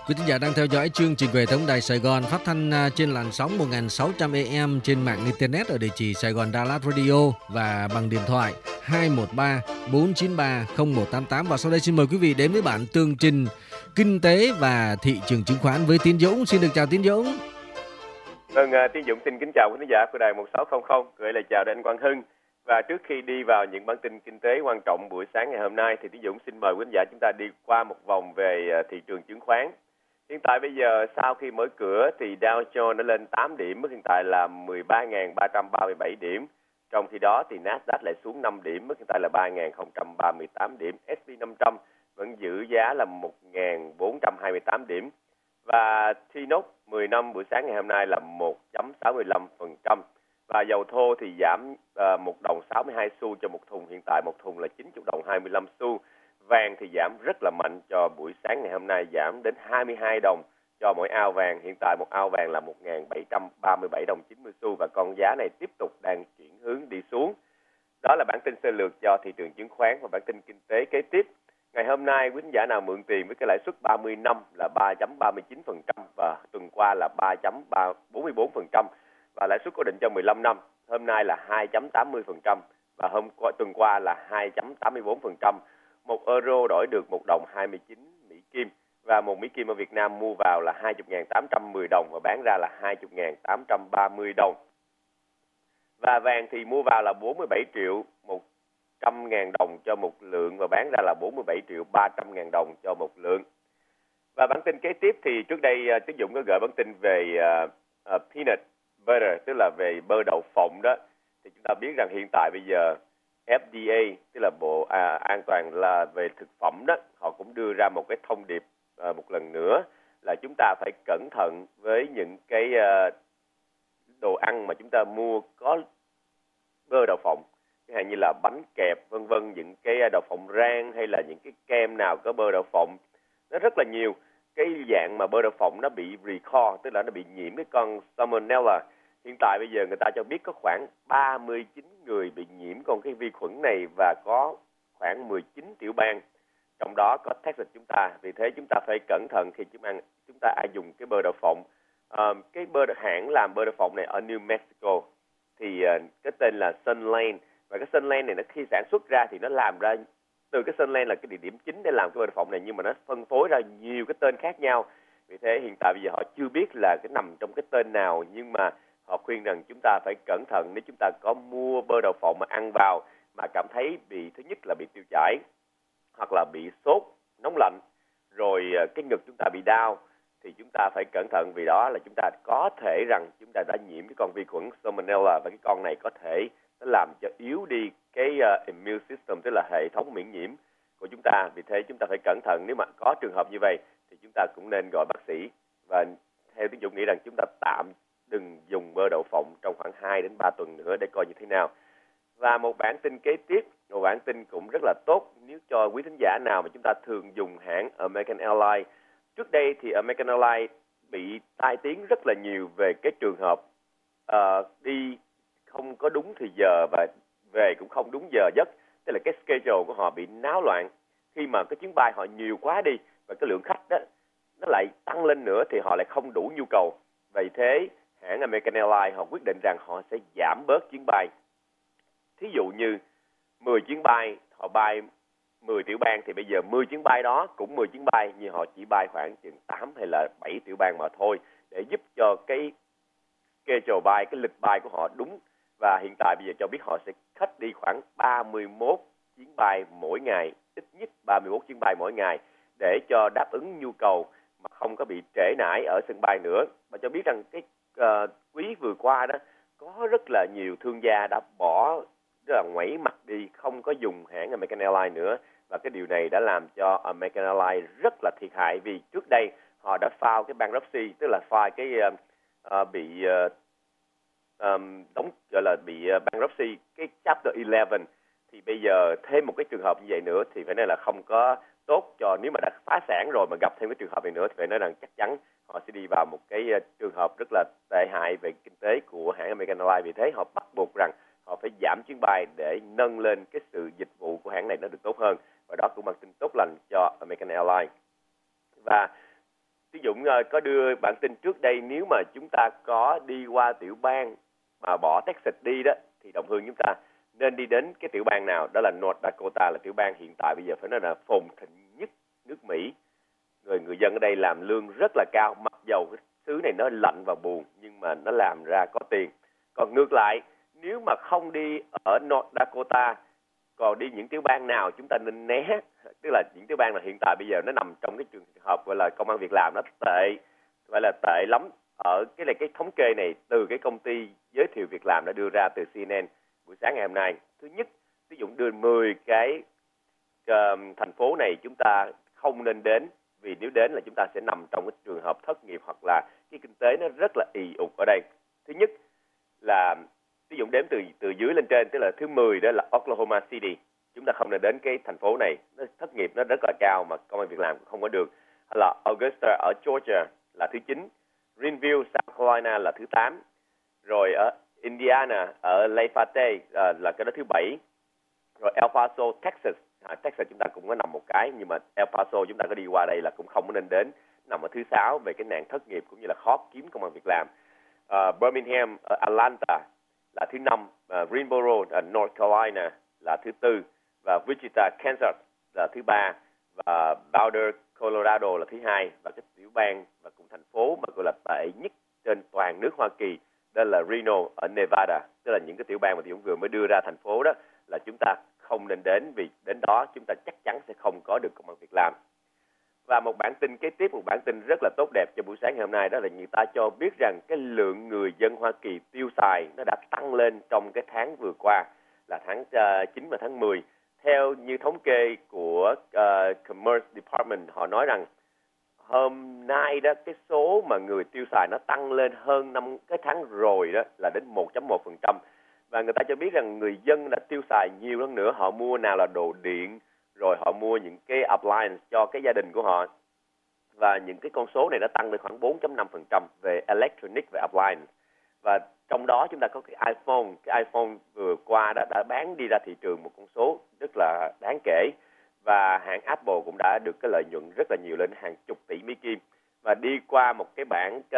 Quý thính giả đang theo dõi chương trình Về Tổng đài Sài Gòn phát thanh trên làn sóng 1600 AM trên mạng Internet ở địa chỉ Sài Gòn Đà Lạt Radio và bằng điện thoại 213 493 0188. Và sau đây xin mời quý vị đến với bản tường trình kinh tế và thị trường chứng khoán với Tiến Dũng. Xin được chào Tiến Dũng. Vâng, Tiến Dũng xin kính chào quý khán giả của đài 1600, gửi lời chào đến anh Quang Hưng. Và trước khi đi vào những bản tin kinh tế quan trọng buổi sáng ngày hôm nay thì Tiến Dũng xin mời quý khán giả chúng ta đi qua một vòng về thị trường chứng khoán. Hiện tại bây giờ sau khi mở cửa thì Dow Jones đã lên 8 điểm, mức hiện tại là 13.337 điểm. Trong khi đó thì Nasdaq lại xuống 5 điểm, mức hiện tại là 3.038 điểm. S&P 500 vẫn giữ giá là 1.428 điểm. Và T-Note 10 năm buổi sáng ngày hôm nay là 1.65%. Và dầu thô thì giảm 1 đồng 62 xu cho một thùng, hiện tại một thùng là 90 đồng 25 xu. Vàng thì giảm rất là mạnh cho buổi sáng ngày hôm nay, giảm đến 22 đồng cho mỗi ao vàng. Hiện tại một ao vàng là 1.737 đồng 90 xu và con giá này tiếp tục đang chuyển hướng đi xuống. Đó là bản tin sơ lược cho thị trường chứng khoán. Và bản tin kinh tế kế tiếp. Ngày hôm nay quý khán giả nào mượn tiền với cái lãi suất 30 năm là 3.39% và tuần qua là 3.44% và lãi suất cố định cho 15 năm hôm nay là 2.80% và tuần qua là 2.84%. Một euro đổi được 1 đồng 29 Mỹ Kim và một Mỹ Kim ở Việt Nam mua vào là 20.810 đồng và bán ra là 20.830 đồng. Và vàng thì mua vào là 47 triệu 100.000 đồng cho một lượng và bán ra là 47 triệu 300.000 đồng cho một lượng. Và bản tin kế tiếp thì trước đây Tiến Dũng có gửi bản tin về peanut butter, tức là về bơ đậu phộng đó. Thì chúng ta biết rằng hiện tại bây giờ FDA, tức là Bộ An toàn là về thực phẩm đó, họ cũng đưa ra một cái thông điệp một lần nữa là chúng ta phải cẩn thận với những cái đồ ăn mà chúng ta mua có bơ đậu phộng, chẳng hạn như là bánh kẹp vân vân, những cái đậu phộng rang hay là những cái kem nào có bơ đậu phộng. Nó rất là nhiều cái dạng mà bơ đậu phộng nó bị recall, tức là nó bị nhiễm cái con Salmonella. Hiện tại bây giờ người ta cho biết có khoảng 39 người bị nhiễm con cái vi khuẩn này và có khoảng 19 tiểu bang, trong đó có Texas chúng ta. Vì thế chúng ta phải cẩn thận khi chúng ta ai dùng cái bơ đậu phộng. Cái hãng làm bơ đậu phộng này ở New Mexico thì cái tên là Sunland, và cái Sunland này nó khi sản xuất ra thì nó làm ra từ cái Sunland là cái địa điểm chính để làm cái bơ đậu phộng này, nhưng mà nó phân phối ra nhiều cái tên khác nhau. Vì thế hiện tại bây giờ họ chưa biết là cái nằm trong cái tên nào, nhưng mà họ khuyên rằng chúng ta phải cẩn thận nếu chúng ta có mua bơ đậu phộng mà ăn vào mà cảm thấy thứ nhất là bị tiêu chảy hoặc là bị sốt nóng lạnh, rồi cái ngực chúng ta bị đau thì chúng ta phải cẩn thận, vì đó là chúng ta có thể rằng chúng ta đã nhiễm cái con vi khuẩn Salmonella và cái con này có thể nó làm cho yếu đi cái immune system, tức là hệ thống miễn nhiễm của chúng ta. Vì thế chúng ta phải cẩn thận, nếu mà có trường hợp như vậy thì chúng ta cũng nên gọi bác sĩ. Và theo Tiến Dũng nghĩ rằng chúng ta tạm đừng dùng bơ đậu phộng trong khoảng 2 đến 3 tuần nữa để coi như thế nào. Và một bản tin kế tiếp, một bản tin cũng rất là tốt nếu cho quý thính giả nào mà chúng ta thường dùng hãng American Airlines. Trước đây thì American Airlines bị tai tiếng rất là nhiều về cái trường hợp đi không có đúng thì giờ và về cũng không đúng giờ giấc, tức là cái schedule của họ bị náo loạn khi mà cái chuyến bay họ nhiều quá đi và cái lượng khách đó nó lại tăng lên nữa thì họ lại không đủ nhu cầu. Vì thế hãng American Airlines họ quyết định rằng họ sẽ giảm bớt chuyến bay. Thí dụ như 10 chuyến bay họ bay 10 tiểu bang thì bây giờ 10 chuyến bay đó cũng 10 chuyến bay, nhưng họ chỉ bay khoảng chừng 8 hay là 7 tiểu bang mà thôi, để giúp cho cái schedule bay, cái lịch bay của họ đúng. Và hiện tại bây giờ cho biết họ sẽ cut đi khoảng 31 chuyến bay mỗi ngày, ít nhất 31 chuyến bay mỗi ngày để cho đáp ứng nhu cầu mà không có bị trễ nải ở sân bay nữa. Và cho biết rằng cái quý vừa qua đó có rất là nhiều thương gia đã bỏ, rất là ngoảy mặt đi, không có dùng hãng American Airlines nữa. Và cái điều này đã làm cho American Airlines rất là thiệt hại, vì trước đây họ đã file cái bankruptcy, tức là file cái bị gọi là bị bankruptcy, cái chapter 11. Thì bây giờ thêm một cái trường hợp như vậy nữa thì phải nói là không có tốt cho, nếu mà đã phá sản rồi mà gặp thêm cái trường hợp này nữa thì phải nói rằng chắc chắn họ sẽ đi vào một cái trường hợp rất là tệ hại về kinh tế của hãng American Airlines. Vì thế họ bắt buộc rằng họ phải giảm chuyến bay để nâng lên cái sự dịch vụ của hãng này nó được tốt hơn, và đó cũng là tin tốt lành cho American Airlines. Và Ví dụ có đưa bản tin trước đây, nếu mà chúng ta có đi qua tiểu bang mà bỏ Texas đi đó, thì Đồng Hương chúng ta nên đi đến cái tiểu bang nào? Đó là North Dakota, là tiểu bang hiện tại bây giờ phải nói là phồn thịnh nhất nước Mỹ. Người dân ở đây làm lương rất là cao, mặc dầu cái xứ này nó lạnh và buồn, nhưng mà nó làm ra có tiền. Còn ngược lại, nếu mà không đi ở North Dakota, còn đi những tiểu bang nào chúng ta nên né, tức là những tiểu bang là hiện tại bây giờ nó nằm trong cái trường hợp gọi là công ăn việc làm nó tệ, gọi là tệ lắm. Ở cái thống kê này từ cái công ty giới thiệu việc làm đã đưa ra từ CNN buổi sáng ngày hôm nay. Thứ nhất, ví dụ đưa 10 cái thành phố này chúng ta không nên đến, vì nếu đến là chúng ta sẽ nằm trong cái trường hợp thất nghiệp, hoặc là cái kinh tế nó rất là ì ục ở đây. Thứ nhất là ví dụ đếm từ dưới lên trên, tức là thứ 10 đó là Oklahoma City. Chúng ta không nên đến cái thành phố này, nó thất nghiệp nó rất là cao mà công ăn việc làm cũng không có được. Hay là Augusta ở Georgia là thứ 9, Greenville, South Carolina là thứ 8, rồi ở Indiana ở Lafayette là cái đó thứ 7, rồi El Paso, Texas. Texas chúng ta cũng có nằm một cái, nhưng mà El Paso chúng ta có đi qua đây là cũng không có nên đến, nằm ở thứ 6 về cái nạn thất nghiệp cũng như là khó kiếm công ăn việc làm. Birmingham ở Atlanta là thứ 5, Greensboro ở North Carolina là thứ 4, và Wichita, Kansas là thứ 3, và Boulder, Colorado là thứ 2, và cái tiểu bang và cũng thành phố mà gọi là tệ nhất trên toàn nước Hoa Kỳ đó là Reno ở Nevada. Tức là những cái tiểu bang mà Tiểu vừa mới đưa ra thành phố đó là chúng ta không nên đến, vì đến đó chúng ta chắc chắn sẽ không có được công ăn việc làm. Và một bản tin kế tiếp, một bản tin rất là tốt đẹp cho buổi sáng ngày hôm nay, đó là người ta cho biết rằng cái lượng người dân Hoa Kỳ tiêu xài nó đã tăng lên trong cái tháng vừa qua, là tháng 9 và tháng 10. Theo như thống kê của Commerce Department, họ nói rằng hôm nay đó cái số mà người tiêu xài nó tăng lên hơn năm cái tháng rồi đó là đến 1.1%. Và người ta cho biết rằng người dân đã tiêu xài nhiều hơn nữa, họ mua nào là đồ điện, rồi họ mua những cái appliance cho cái gia đình của họ. Và những cái con số này đã tăng lên khoảng 4.5% về electronic và appliance. Và trong đó chúng ta có cái iPhone. Cái iPhone vừa qua đã bán đi ra thị trường một con số rất là đáng kể. Và hãng Apple cũng đã được cái lợi nhuận rất là nhiều, lên hàng chục tỷ Mỹ Kim. Và đi qua một cái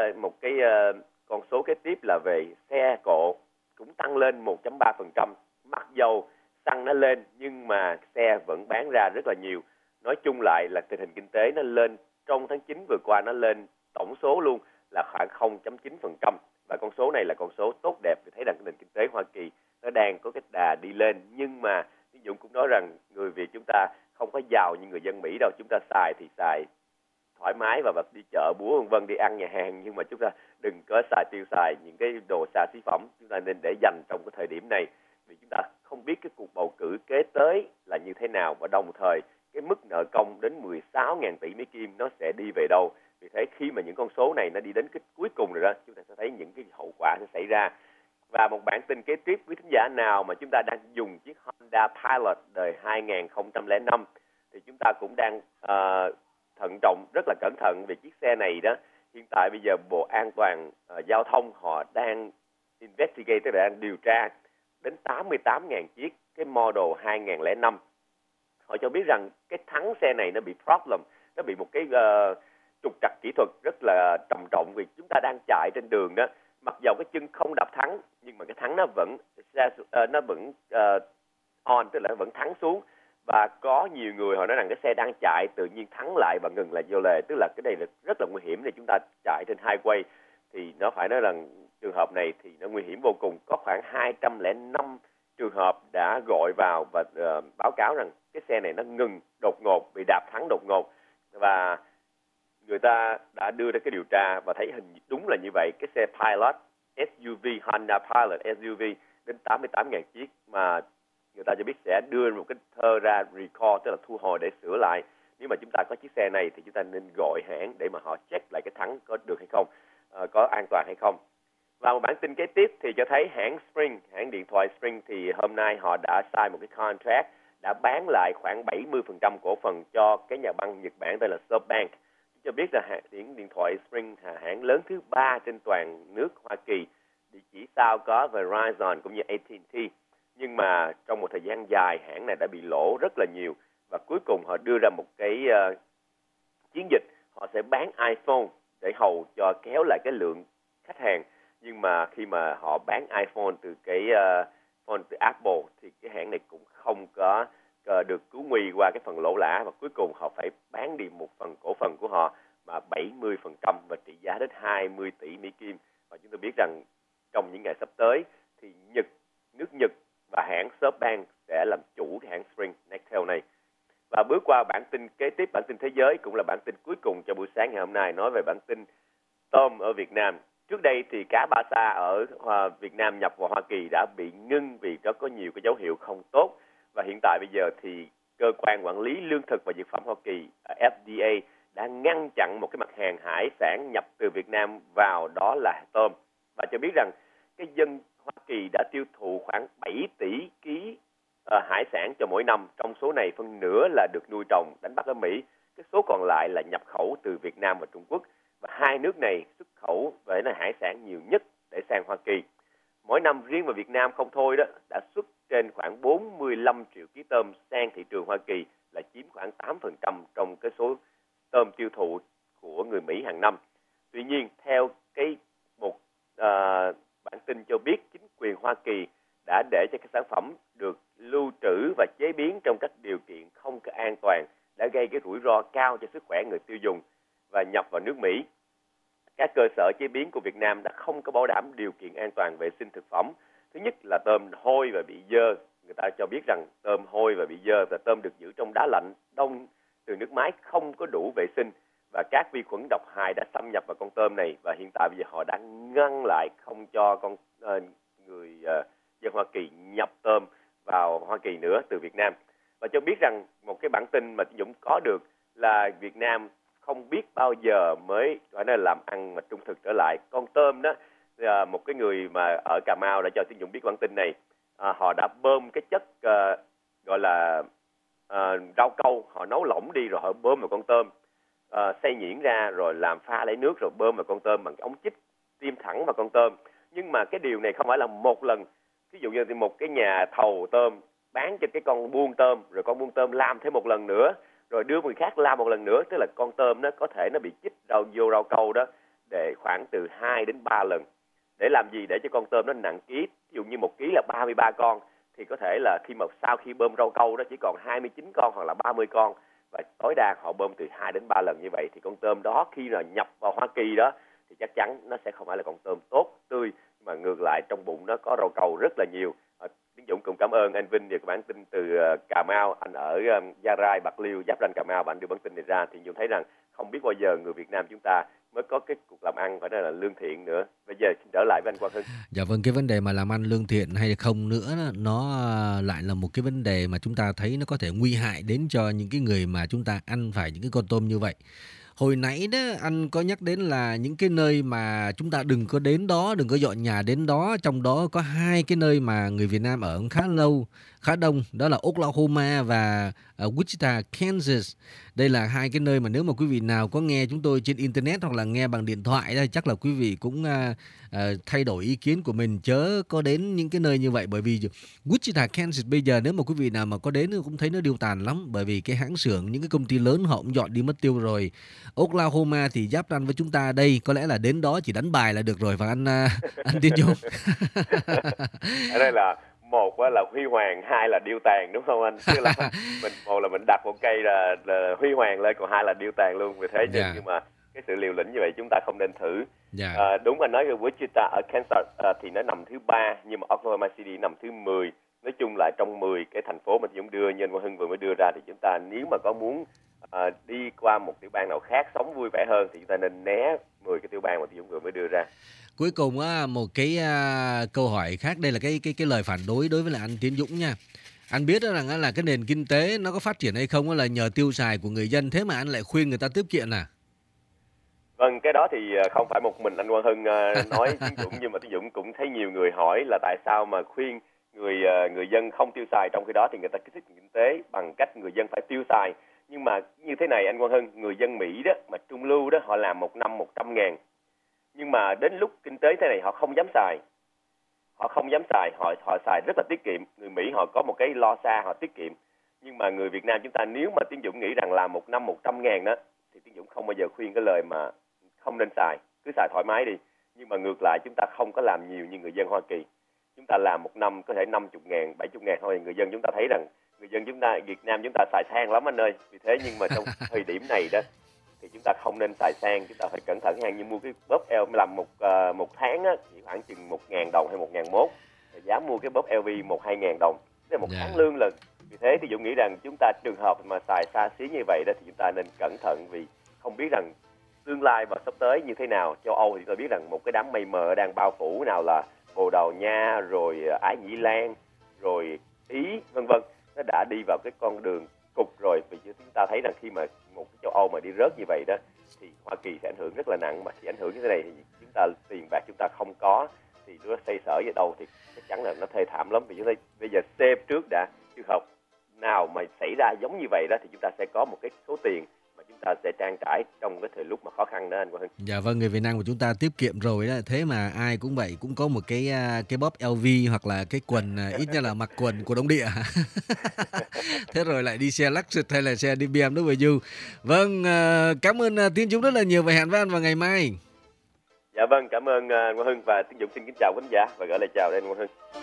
con số kế tiếp là về xe cộ cũng tăng lên 1.3%. Mặc dầu xăng nó lên nhưng mà xe vẫn bán ra rất là nhiều. Nói chung lại là tình hình kinh tế nó lên trong tháng 9 vừa qua, nó lên tổng số luôn là khoảng 0.9%. Và con số này là con số tốt đẹp, để thấy rằng cái nền kinh tế Hoa Kỳ nó đang có cái đà đi lên. Nhưng mà Dũng cũng nói rằng người Việt chúng ta không có giàu như người dân Mỹ đâu. Chúng ta xài thì xài thoải mái và đi chợ búa vân vân, đi ăn nhà hàng, nhưng mà chúng ta đừng có tiêu xài những cái đồ xa xí phẩm. Chúng ta nên để dành trong cái thời điểm này, vì chúng ta không biết cái cuộc bầu cử kế tới là như thế nào, và đồng thời cái mức nợ công đến 16.000 tỷ Mỹ Kim nó sẽ đi về đâu. Vì thế khi mà những con số này nó đi đến cái cuối cùng rồi đó, chúng ta sẽ thấy những cái hậu quả sẽ xảy ra. Và một bản tin kế tiếp, quý thính giả nào mà chúng ta đang dùng chiếc Honda Pilot đời 2005 thì chúng ta cũng đang thận trọng, rất là cẩn thận về chiếc xe này đó. Hiện tại bây giờ Bộ An toàn Giao thông họ đang investigate, tức là đang điều tra đến 88.000 chiếc cái model 2005. Họ cho biết rằng cái thắng xe này nó bị problem, nó bị một cái trục trặc kỹ thuật rất là trầm trọng, vì chúng ta đang chạy trên đường đó, mặc dầu cái chân không đạp thắng nhưng mà cái thắng nó vẫn on, tức là vẫn thắng xuống. Và có nhiều người họ nói rằng cái xe đang chạy tự nhiên thắng lại và ngừng lại vô lề, tức là cái này là rất là nguy hiểm. Để chúng ta chạy trên highway thì nó phải nói rằng trường hợp này thì nó nguy hiểm vô cùng. Có khoảng 205 trường hợp đã gọi vào và báo cáo rằng cái xe này nó ngừng đột ngột, bị đạp thắng đột ngột. Và người ta đã đưa ra cái điều tra và thấy hình đúng là như vậy. Cái xe Pilot SUV, Honda Pilot SUV đến 88.000 chiếc mà người ta cho biết sẽ đưa một cái thơ ra recall, tức là thu hồi để sửa lại. Nếu mà chúng ta có chiếc xe này thì chúng ta nên gọi hãng để mà họ check lại cái thắng có được hay không, có an toàn hay không. Và một bản tin kế tiếp thì cho thấy hãng Sprint, hãng điện thoại Sprint thì hôm nay họ đã sign một cái contract, đã bán lại khoảng 70% cổ phần cho cái nhà băng Nhật Bản tên là SoftBank. Cho biết là hãng điện thoại Sprint hãng lớn thứ 3 trên toàn nước Hoa Kỳ, chỉ sau có Verizon cũng như AT&T. Nhưng mà trong một thời gian dài hãng này đã bị lỗ rất là nhiều, và cuối cùng họ đưa ra một cái chiến dịch họ sẽ bán iPhone để hầu cho kéo lại cái lượng khách hàng. Nhưng mà khi mà họ bán iPhone từ cái phone từ Apple thì cái hãng này cũng không có được cứu nguy qua cái phần lỗ lã, và cuối cùng họ phải bán đi một phần cổ phần của họ mà 70% và trị giá đến 20 tỷ Mỹ Kim. Và chúng tôi biết rằng trong những ngày sắp tới thì nước Nhật và hãng SoftBank sẽ làm chủ cái hãng Sprint Nextel này. Và bước qua bản tin kế tiếp, bản tin thế giới, cũng là bản tin cuối cùng cho buổi sáng ngày hôm nay, nói về bản tin tôm ở Việt Nam. Trước đây thì cá ba sa ở Việt Nam nhập vào Hoa Kỳ đã bị ngưng vì nó có nhiều cái dấu hiệu không tốt. Và hiện tại bây giờ thì cơ quan quản lý lương thực và dược phẩm Hoa Kỳ FDA đã ngăn chặn một cái mặt hàng hải sản nhập từ Việt Nam vào, đó là tôm. Và cho biết rằng cái dân Hoa Kỳ đã tiêu thụ khoảng 7 tỷ ký hải sản cho mỗi năm. Trong số này phân nửa là được nuôi trồng, đánh bắt ở Mỹ. Cái số còn lại là nhập khẩu từ Việt Nam và Trung Quốc. Và hai nước này xuất khẩu về hải sản nhiều nhất để sang Hoa Kỳ. Mỗi năm riêng vào Việt Nam không thôi đó đã xuất trên khoảng 45 triệu ký tôm sang thị trường Hoa Kỳ, là chiếm khoảng 8% trong cái số tôm tiêu thụ của người Mỹ hàng năm. Tuy nhiên, theo một bản tin cho biết, chính quyền Hoa Kỳ đã để cho các sản phẩm được lưu trữ và chế biến trong các điều kiện không có an toàn, đã gây cái rủi ro cao cho sức khỏe người tiêu dùng và nhập vào nước Mỹ. Các cơ sở chế biến của Việt Nam đã không có bảo đảm điều kiện an toàn vệ sinh thực phẩm. Thứ nhất là tôm hôi và bị dơ. Người ta cho biết rằng tôm hôi và bị dơ và tôm được giữ trong đá lạnh đông từ nước máy không có đủ vệ sinh, và các vi khuẩn độc hại đã xâm nhập vào con tôm này, và hiện tại bây giờ họ đã ngăn lại không cho người dân Hoa Kỳ nhập tôm vào Hoa Kỳ nữa từ Việt Nam. Và cho biết rằng một cái bản tin mà Dũng có được là Việt Nam không biết bao giờ mới phải nên làm ăn mà trung thực trở lại. Con tôm đó, một cái người mà ở Cà Mau đã cho Tiến Dũng biết bản tin này. Họ đã bơm cái chất gọi là rau câu, họ nấu lỏng đi rồi họ bơm vào con tôm, xay nhuyễn ra rồi làm pha lấy nước rồi bơm vào con tôm bằng cái ống chích tiêm thẳng vào con tôm. Nhưng mà cái điều này không phải là một lần. Ví dụ như thì một cái nhà thầu tôm bán cho cái con buôn tôm, rồi con buôn tôm làm thêm một lần nữa, rồi đưa người khác làm một lần nữa, tức là con tôm nó có thể nó bị chích vô rau câu đó để khoảng từ 2 đến 3 lần. Để làm gì? Để cho con tôm nó nặng ký. Ví dụ như 1 ký là 33 con thì có thể là sau khi bơm rau câu đó chỉ còn 29 con hoặc là 30 con, và tối đa họ bơm từ 2 đến 3 lần như vậy, thì con tôm đó khi là nhập vào Hoa Kỳ đó thì chắc chắn nó sẽ không phải là con tôm tốt, tươi, mà ngược lại trong bụng nó có rau câu rất là nhiều. Tiến Dũng cũng cảm ơn anh Vinh về bản tin từ Cà Mau. Anh ở Gia Rai, Bạc Liêu, giáp ranh Cà Mau, bạn đưa bản tin này ra thì Dũng thấy rằng không biết bao giờ người Việt Nam chúng ta mới có cái cuộc làm ăn phải nói là lương thiện nữa. Bây giờ xin trở lại với anh Quang Hưng. Dạ vâng, cái vấn đề mà làm ăn lương thiện hay không nữa, nó lại là một cái vấn đề mà chúng ta thấy nó có thể nguy hại đến cho những cái người mà chúng ta ăn phải những cái con tôm như vậy. Hồi nãy đó anh có nhắc đến là những cái nơi mà chúng ta đừng có đến đó, đừng có dọn nhà đến đó. Trong đó có hai cái nơi mà người Việt Nam ở khá đông, đó là Oklahoma và Wichita, Kansas. Đây là hai cái nơi mà nếu mà quý vị nào có nghe chúng tôi trên internet hoặc là nghe bằng điện thoại đó, chắc là quý vị cũng thay đổi ý kiến của mình, chớ có đến những cái nơi như vậy. Bởi vì Wichita, Kansas bây giờ nếu mà quý vị nào mà có đến cũng thấy nó điêu tàn lắm, bởi vì cái hãng xưởng, những cái công ty lớn họ cũng dọn đi mất tiêu rồi. Oklahoma thì giáp ranh với chúng ta đây, có lẽ là đến đó chỉ đánh bài là được rồi, và anh Tiến Dũng. Ở đây là một là huy hoàng, hai là điêu tàn, đúng không anh? Tức là một là mình đặt một cây là huy hoàng lên, còn hai là điêu tàn luôn. Vì thế nhưng mà cái sự liều lĩnh như vậy chúng ta không nên thử. Đúng, anh nói cái Wichita ở Kansas thì nó nằm thứ 3, nhưng mà Oklahoma City nằm thứ 10. Nói chung là trong 10 cái thành phố mà Dũng đưa, như anh Quang Hưng vừa mới đưa ra, thì chúng ta nếu mà có muốn đi qua một tiểu bang nào khác sống vui vẻ hơn thì chúng ta nên né 10 cái tiểu bang mà Dũng vừa mới đưa ra. Cuối cùng một cái câu hỏi khác, đây là cái lời phản đối với lại anh Tiến Dũng nha. Anh biết rằng là cái nền kinh tế nó có phát triển hay không là nhờ tiêu xài của người dân, thế mà anh lại khuyên người ta tiết kiệm à? Vâng, cái đó thì không phải một mình anh Quang Hưng nói Tiến Dũng, nhưng mà Tiến Dũng cũng thấy nhiều người hỏi là tại sao mà khuyên người dân không tiêu xài, trong khi đó thì người ta kích thích kinh tế bằng cách người dân phải tiêu xài. Nhưng mà như thế này anh Quang Hưng, người dân Mỹ đó mà trung lưu đó, họ làm một năm 100.000, nhưng mà đến lúc kinh tế thế này họ không dám xài, họ xài rất là tiết kiệm. Người Mỹ họ có một cái lo xa, họ tiết kiệm. Nhưng mà người Việt Nam chúng ta nếu mà Tiến Dũng nghĩ rằng làm một năm 100.000 đó thì thì Tiến Dũng không bao giờ khuyên cái lời mà không nên xài, cứ xài thoải mái đi. Nhưng mà ngược lại chúng ta không có làm nhiều như người dân Hoa Kỳ. Chúng ta làm một năm có thể 50.000, 70.000 thôi. Người dân chúng ta thấy rằng người dân chúng ta, Việt Nam chúng ta xài sang lắm anh ơi. Vì thế nhưng mà trong thời điểm này đó thì chúng ta không nên xài sang, chúng ta phải cẩn thận hàng như mua cái bóp eo làm một tháng á, chỉ khoảng chừng 1.000 đồng hay 1.100. Giá mua cái bóp LV 1-2 ngàn đồng, tức là một tháng lương lần. Vì thế thì Dũng nghĩ rằng chúng ta trường hợp mà xài xa xí như vậy đó thì chúng ta nên cẩn thận, vì không biết rằng tương lai và sắp tới như thế nào. Châu Âu thì tôi biết rằng một cái đám mây mờ đang bao phủ, nào là Bồ Đào Nha, rồi Ái Nhĩ Lan, rồi Ý, vân vân. Nó đã đi vào cái con đường cục rồi. Vì chúng ta thấy rằng khi mà một cái châu Âu mà đi rớt như vậy đó thì Hoa Kỳ sẽ ảnh hưởng rất là nặng. Mà khi ảnh hưởng như thế này thì chúng ta tiền bạc chúng ta không có thì nó xoay sở ở đâu thì chắc chắn là nó thê thảm lắm. Vì chúng ta bây giờ save trước đã, trường hợp nào mà xảy ra giống như vậy đó thì chúng ta sẽ có một cái số tiền mà chúng ta sẽ trang trải trong cái thời lúc mà khó khăn đó anh Quang Hưng. Dạ vâng, người Việt Nam của chúng ta tiết kiệm rồi đó, thế mà ai cũng vậy, cũng có một cái bóp LV hoặc là cái quần ít nhất là mặc quần của Đông Địa. Thế rồi lại đi xe Lexus hay là xe đi BMW. Vâng, cảm ơn Tiến Dũng rất là nhiều và hẹn với anh vào ngày mai. Dạ vâng, cảm ơn Quang Hưng, và Tiến Dũng xin kính chào quý khán giả và gửi lời chào đến Quang Hưng.